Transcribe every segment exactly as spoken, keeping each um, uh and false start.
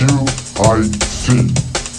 キューアイシー。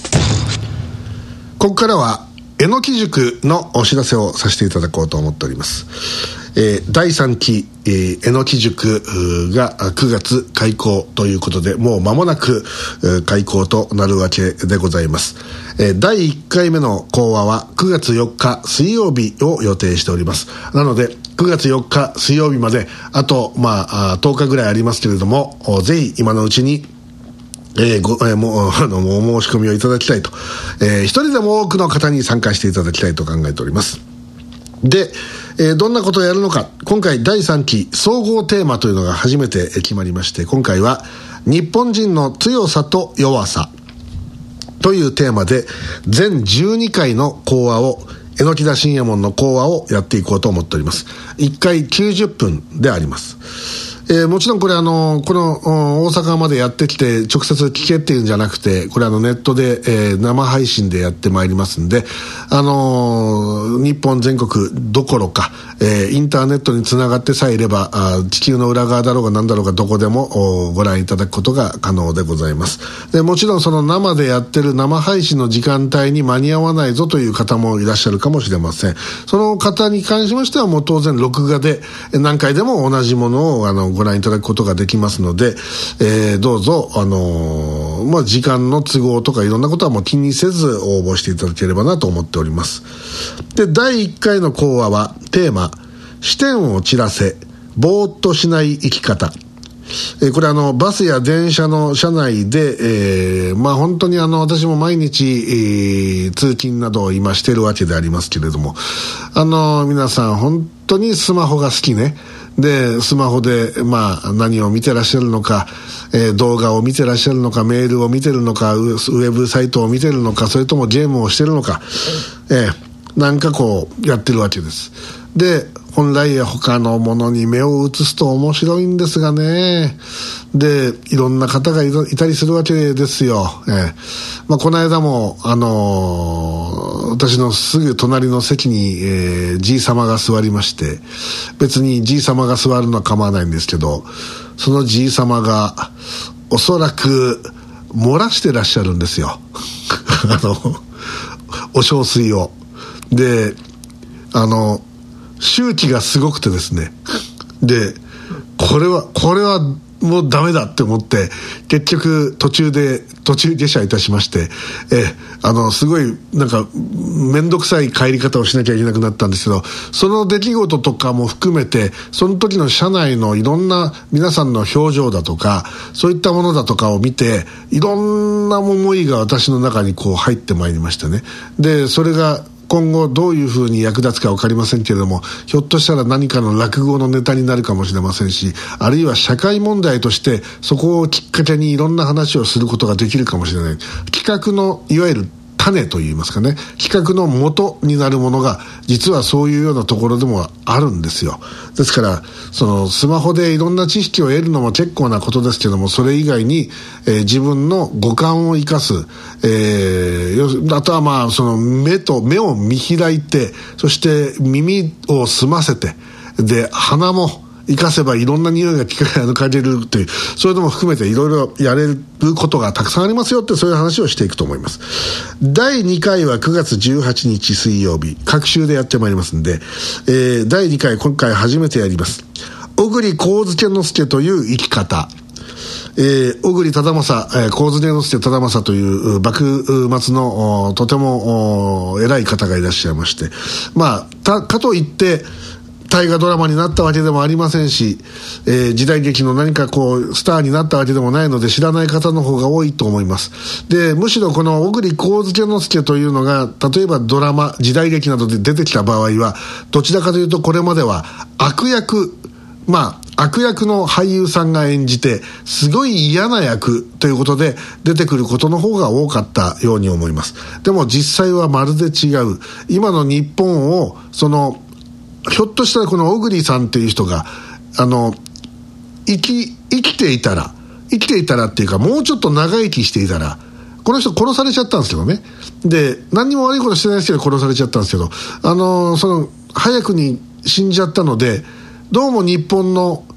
ここからはえのき塾のお知らせをさせていただこうと思っております。えー、だいさんきえのき塾がくがつ開校ということで、もう間もなく開校となるわけでございます。えー、だいいっかいめの講話はくがつよっか水曜日を予定しております。なのでくがつよっか水曜日まであと、まあ、とおかぐらいありますけれども、ぜひ今のうちにえー、ごえー、もうあのお申し込みをいただきたいと、えー、一人でも多くの方に参加していただきたいと考えております。で、えー、どんなことをやるのか、今回だいさんき総合テーマというのが初めて決まりまして、今回は日本人の強さと弱さというテーマで全じゅうにかいの講話を、榎田信也門の講話をやっていこうと思っております。いっかいきゅうじゅっぷんであります。えー、もちろんこれあのこの大阪までやってきて直接聞けっていうんじゃなくて、これあのネットで、えー、生配信でやってまいりますんで、あのー、日本全国どころか、えー、インターネットにつながってさえいれば、あ地球の裏側だろうが何だろうがどこでもご覧いただくことが可能でございます。でもちろんその生でやってる生配信の時間帯に間に合わないぞという方もいらっしゃるかもしれません。その方に関しましてはもう当然録画で何回でも同じものをあのご覧いただくことができますので、えー、どうぞ、あのーまあ、時間の都合とかいろんなことはもう気にせず応募していただければなと思っております。で、だいいっかいの講話はテーマ、視点を散らせぼーっとしない生き方。えー、これあのバスや電車の車内で、えー、まあ本当にあの私も毎日、えー、通勤などを今してるわけでありますけれども、あの皆さん本当にスマホが好きね。でスマホで、まあ、何を見てらっしゃるのか、えー、動画を見てらっしゃるのか、メールを見てるのか、ウェブサイトを見てるのか、それともゲームをしてるのか、えー、なんかこうやってるわけです。で本来他のものに目を移すと面白いんですがね。でいろんな方がいたりするわけですよ。えーまあ、この間も、あのー、私のすぐ隣の席に、えー、じい様が座りまして、別にじい様が座るのは構わないんですけど、そのじい様がおそらく漏らしてらっしゃるんですよあのお小水を。であの周期がすごくてですね、でこれはこれはもうダメだって思って結局途中で途中下車いたしまして、えあのすごいなんか面倒くさい帰り方をしなきゃいけなくなったんですけど、その出来事とかも含めてその時の車内のいろんな皆さんの表情だとかそういったものだとかを見て、いろんな思いが私の中にこう入ってまいりましたね。でそれが今後どういうふうに役立つか分かりませんけれども、ひょっとしたら何かの落語のネタになるかもしれませんし、あるいは社会問題としてそこをきっかけにいろんな話をすることができるかもしれない。企画のいわゆる種といいますかね、企画の元になるものが実はそういうようなところでもあるんですよ。ですからそのスマホでいろんな知識を得るのも結構なことですけども、それ以外に、えー、自分の五感を生かす、えー、あとはまあその目と目を見開いて、そして耳を澄ませて、で鼻も生かせばいろんな匂いが嗅げるという、それでも含めていろいろやれることがたくさんありますよって、そういう話をしていくと思います。だいにかいはくがつじゅうはちにち水曜日、各週でやってまいりますんで、えー、だいにかい今回初めてやります。小栗上野之助という生き方。えー、小栗忠正、えー、上野之助忠正という幕末のとても偉い方がいらっしゃいまして、まあたかといって大河ドラマになったわけでもありませんし、えー、時代劇の何かこうスターになったわけでもないので、知らない方の方が多いと思います。でむしろこの小栗上野之助というのが、例えばドラマ時代劇などで出てきた場合は、どちらかというとこれまでは悪役、まあ悪役の俳優さんが演じてすごい嫌な役ということで出てくることの方が多かったように思います。でも実際はまるで違う。今の日本をそのひょっとしたらこの小栗さんっていう人があの生き生きていたら生きていたらっていうか、もうちょっと長生きしていたら、この人殺されちゃったんですけどね。で何にも悪いことしてないですけど殺されちゃったんですけど、あのその早くに死んじゃったので、どうも日本の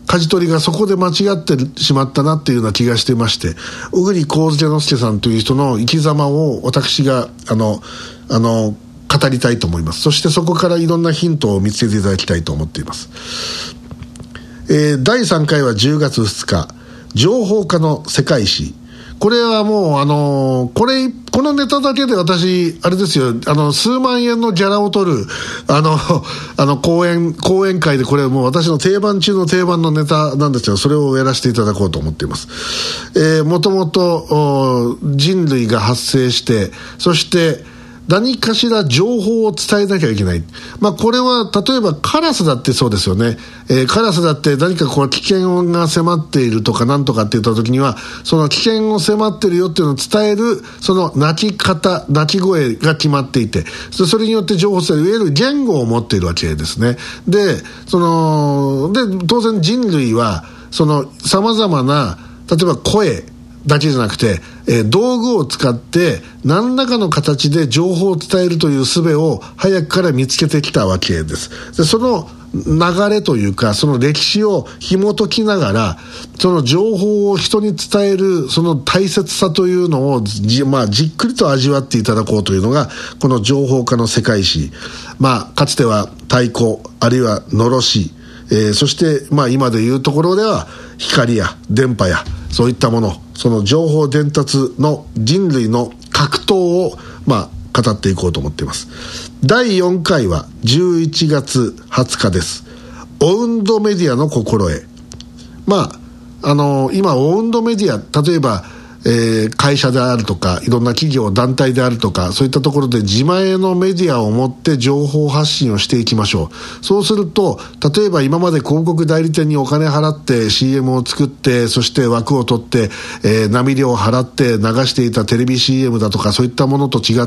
舵取りがそこで間違ってしまったなっていうような気がしてまして、小栗幸之助さんという人の生き様を私があのあの語りたいと思います。そしてそこからいろんなヒントを見つけていただきたいと思っています。えー、だいさんかいはじゅうがつふつか、情報化の世界史。これはもうあのー、これこのネタだけで私あれですよ、あの数万円のギャラを取るあのあの講演講演会で、これもう私の定番中の定番のネタなんですよ。それをやらせていただこうと思っています。えー、もともと人類が発生して、そして何かしら情報を伝えなきゃいけない。まあこれは例えばカラスだってそうですよね。えー、カラスだって何かこう危険が迫っているとかなんとかって言った時には、その危険を迫ってるよっていうのを伝えるその鳴き方、鳴き声が決まっていて、それによって情報を伝える、いわゆる言語を持っているわけですね。で、そので当然人類はその様々な例えば声だけじゃなくて、えー、道具を使って何らかの形で情報を伝えるという術を早くから見つけてきたわけです。で、その流れというか、その歴史を紐解きながら、その情報を人に伝えるその大切さというのを じ,、まあ、じっくりと味わっていただこうというのがこの情報化の世界史。まあ、かつては太鼓、あるいはのろし、えー、そして、まあ、今でいうところでは光や電波やそういったもの、その情報伝達の人類の格闘を、まあ、語っていこうと思っています。だいよんかいはじゅういちがつはつかです。オウンドメディアの心得。まあ、あのー、今オウンドメディア、例えばえー、会社であるとかいろんな企業団体であるとか、そういったところで自前のメディアを持って情報発信をしていきましょう。そうすると例えば今まで広告代理店にお金払って シーエム を作って、そして枠を取って、えー、波料を払って流していたテレビ シーエム だとかそういったものと違って、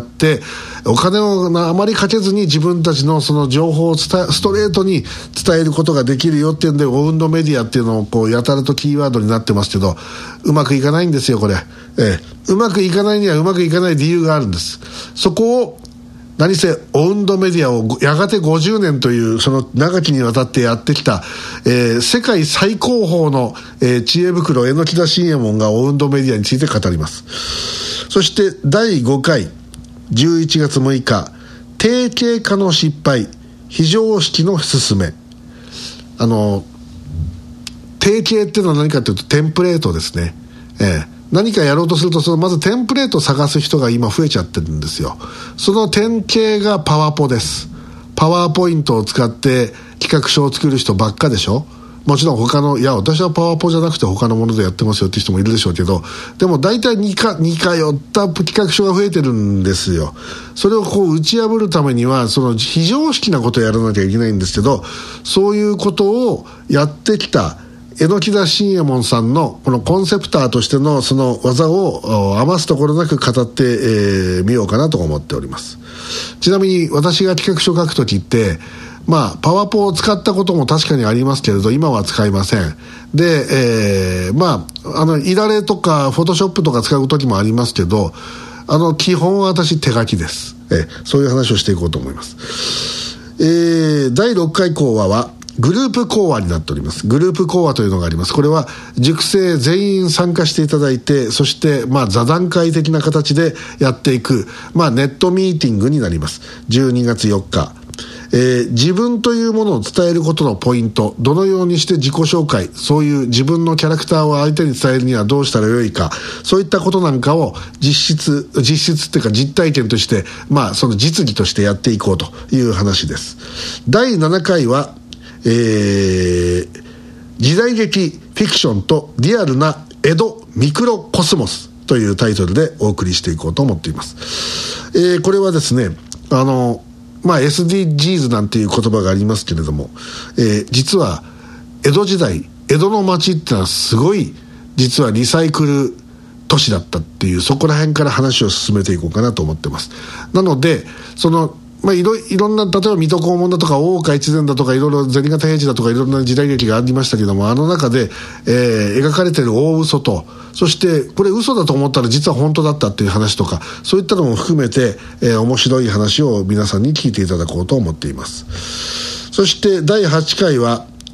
お金をあまりかけずに自分たちのその情報を伝えストレートに伝えることができるよっていうんで、オウンドメディアっていうのをこうやたらとキーワードになってますけど、うまくいかないんですよこれ。ええ、うまくいかないにはうまくいかない理由があるんです。そこを何せオウンドメディアをやがてごじゅうねんというその長きにわたってやってきた、えー、世界最高峰の、えー、知恵袋榎田信右衛門がオウンドメディアについて語ります。そしてだいごかいじゅういちがつむいか、定型化の失敗、非常識の勧め。あの定型っていうのは何かというとテンプレートですね。えー何かやろうとすると、そのまずテンプレートを探す人が今増えちゃってるんですよ。その典型がパワポです。パワーポイントを使って企画書を作る人ばっかでしょ。もちろん他の、いや私はパワポじゃなくて他のものでやってますよって人もいるでしょうけど、でも大体似か似通った企画書が増えてるんですよ。それをこう打ち破るためにはその非常識なことをやらなきゃいけないんですけど、そういうことをやってきた榎田信右衛門さんのこのコンセプターとしてのその技を余すところなく語ってみ、えー、ようかなと思っております。ちなみに私が企画書を書くときって、まあパワポを使ったことも確かにありますけれど、今は使いません。で、えー、まああのいられとかフォトショップとか使うときもありますけど、あの基本は私手書きです。えー、そういう話をしていこうと思います。えー、だいろっかい講話はグループ講話になっております。グループ講話というのがあります。これは塾生全員参加していただいて、そしてまあ座談会的な形でやっていく、まあネットミーティングになります。じゅうにがつよっか、えー、自分というものを伝えることのポイント、どのようにして自己紹介、そういう自分のキャラクターを相手に伝えるにはどうしたらよいか、そういったことなんかを実質実質っていうか実体験として、まあその実技としてやっていこうという話です。だいななかいはえー、時代劇フィクションとリアルな江戸ミクロコスモスというタイトルでお送りしていこうと思っています。えー、これはですね、あのまあ エスディージーズ なんていう言葉がありますけれども、えー、実は江戸時代、江戸の町ってのはすごい実はリサイクル都市だったっていう、そこら辺から話を進めていこうかなと思ってます。なのでそのまあ、いろいろんな、例えば水戸黄門だとか大岡越前だとかいろいろ銭形平次だとかいろんな時代劇がありましたけども、あの中で、えー、描かれている大嘘と、そしてこれ嘘だと思ったら実は本当だったっていう話とか、そういったのも含めて、えー、面白い話を皆さんに聞いていただこうと思っています。そしてだいはちかいは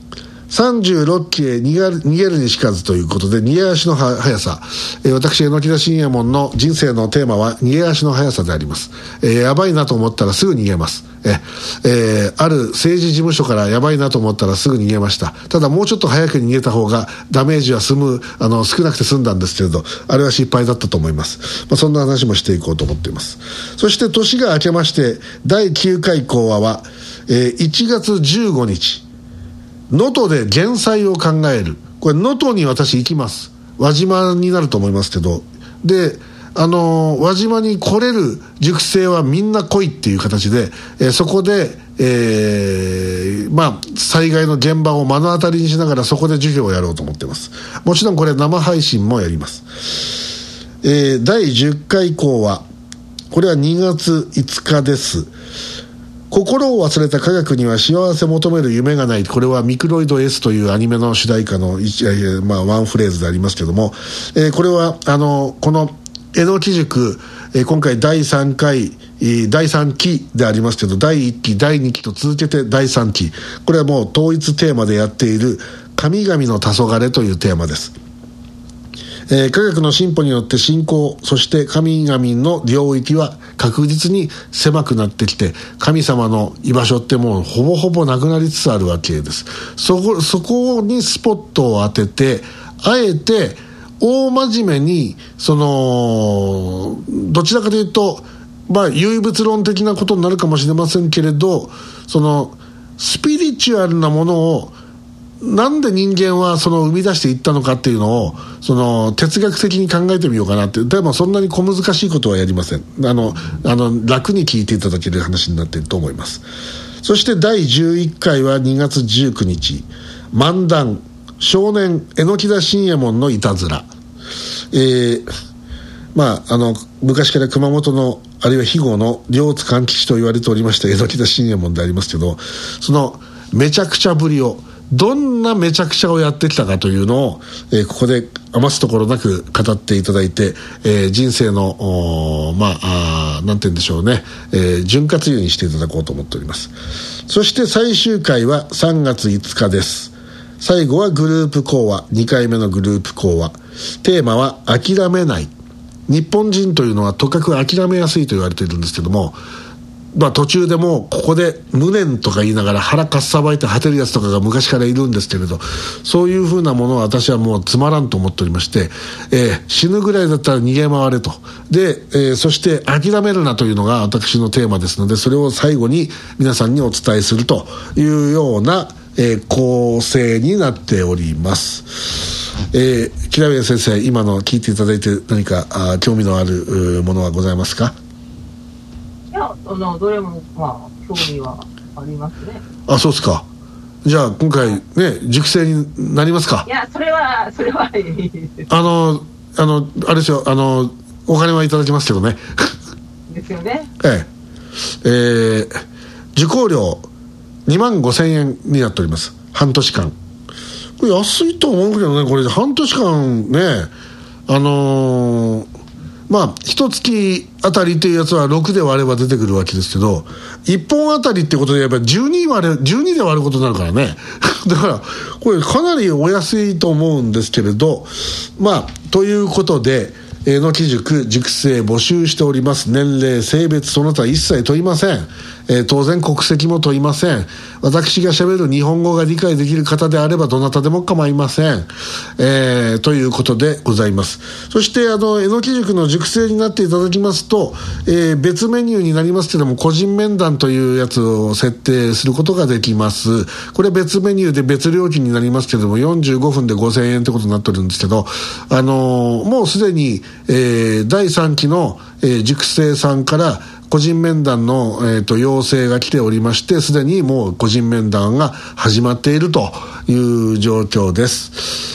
さんじゅうろっきへ逃げる、逃げるにしかずということで、逃げ足の速さ、えー、私榎田信也門の人生のテーマは逃げ足の速さであります。えー、やばいなと思ったらすぐ逃げます。ええー、ある政治事務所からやばいなと思ったらすぐ逃げました。ただもうちょっと早く逃げた方がダメージは済む、あの少なくて済んだんですけれど、あれは失敗だったと思います。まあ、そんな話もしていこうと思っています。そして年が明けましてだいきゅうかい講話は、えー、いちがつじゅうごにち能登で減災を考える。これ能登に私行きます。輪島になると思いますけど、であの輪島に来れる塾生はみんな来いっていう形で、えー、そこで、えー、まあ災害の現場を目の当たりにしながらそこで授業をやろうと思っています。もちろんこれ生配信もやります。えー、だいじゅっかい講はこれはにがついつかです。心を忘れた科学には幸せ求める夢がない。これはミクロイド S というアニメの主題歌の、まあ、ワンフレーズでありますけども、えー、これはあのこの榎木塾、えー、今回だいさんかい、だいさんきでありますけど、だいいっきだいにきと続けてだいさんき、これはもう統一テーマでやっている神々の黄昏というテーマです。えー、科学の進歩によって信仰、そして神々の領域は確実に狭くなってきて、神様の居場所ってもうほぼほぼなくなりつつあるわけです。そこ、そこにスポットを当てて、あえて大真面目に、そのどちらかというと、まあ唯物論的なことになるかもしれませんけれど、そのスピリチュアルなものをなんで人間はその生み出していったのかっていうのをその哲学的に考えてみようかなって。でもそんなに小難しいことはやりません。あのあの楽に聞いていただける話になっていると思います。そしてだいじゅういっかいはにがつじゅうくにち、漫談少年榎田信也門のいたずら。えー、まああの昔から熊本のあるいは肥後の両津勘吉と言われておりました榎田信也門でありますけど、そのめちゃくちゃぶりを、どんなめちゃくちゃをやってきたかというのを、えー、ここで余すところなく語っていただいて、えー、人生のまあ、あなんて言うんでしょうね、えー、潤滑油にしていただこうと思っております。そして最終回はさんがついつかです。最後はグループ講話、にかいめのグループ講話。テーマは諦めない。日本人というのはとかく諦めやすいと言われているんですけども、まあ、途中でもうここで無念とか言いながら腹かっさばいて果てるやつとかが昔からいるんですけれど、そういうふうなものは私はもうつまらんと思っておりまして、えー、死ぬぐらいだったら逃げ回れと。で、えー、そして諦めるなというのが私のテーマですので、それを最後に皆さんにお伝えするというような、えー、構成になっております。えー、木田先生、今の聞いていただいて何かあ興味のあるものはございますか？ いや、あのどれもまあ興味はありますね。 あ、そうですか。じゃあ今回ね、塾生になりますか？ いや、それはそれはいいです。 あのあのあれですよ、あのお金はいただきますけどね。 ですよね。 えええー、受講料にまんごせんえんになっております。半年間。これ安いと思うけどね、これ半年間ね、あのーまあ一月あたりっていうやつはろくで割れば出てくるわけですけど、いっぽんあたりってことでやっぱりじゅうに割れじゅうにで割ることになるからね。だからこれかなりお安いと思うんですけれど、まあということで榎木塾塾生募集しております。年齢性別その他一切問いません。えー、当然国籍も問いません。私が喋る日本語が理解できる方であればどなたでも構いません。えー、ということでございます。そしてあの榎木塾の塾生になっていただきますと、えー、別メニューになりますけども個人面談というやつを設定することができます。これ別メニューで別料金になりますけどもよんじゅうごふんでごせんえんってことになってるんですけど、あのー、もうすでに、えー、だいさんきの、えー、塾生さんから個人面談の、えー、と要請が来ておりまして、すでにもう個人面談が始まっているという状況です。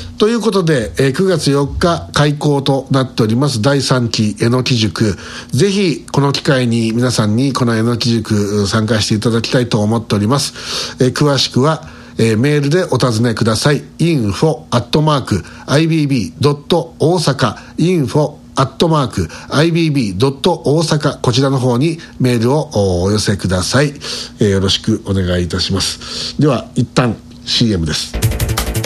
ということで、えー、くがつよっか開講となっておりますだいさんき榎木塾、ぜひこの機会に皆さんにこの榎木塾参加していただきたいと思っております。えー、詳しくはえー、メールでお尋ねください。インフォアットマークアイビービードット大阪 インフォアットマークアイビービードット大阪、こちらの方にメールをお寄せください。えー、よろしくお願いいたします。では一旦 シーエム です。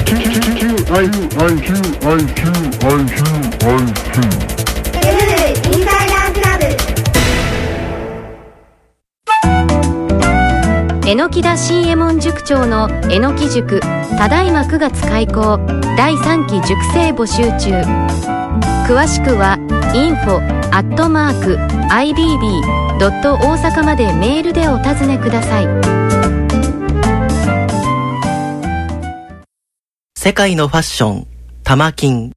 えのきだ新右衛門塾長のえのき塾、ただいまくがつ開講、だいさんき塾生募集中。詳しくはインフォアットマークアイビービードット大阪までメールでお尋ねください。 世界のファッション、タマキン。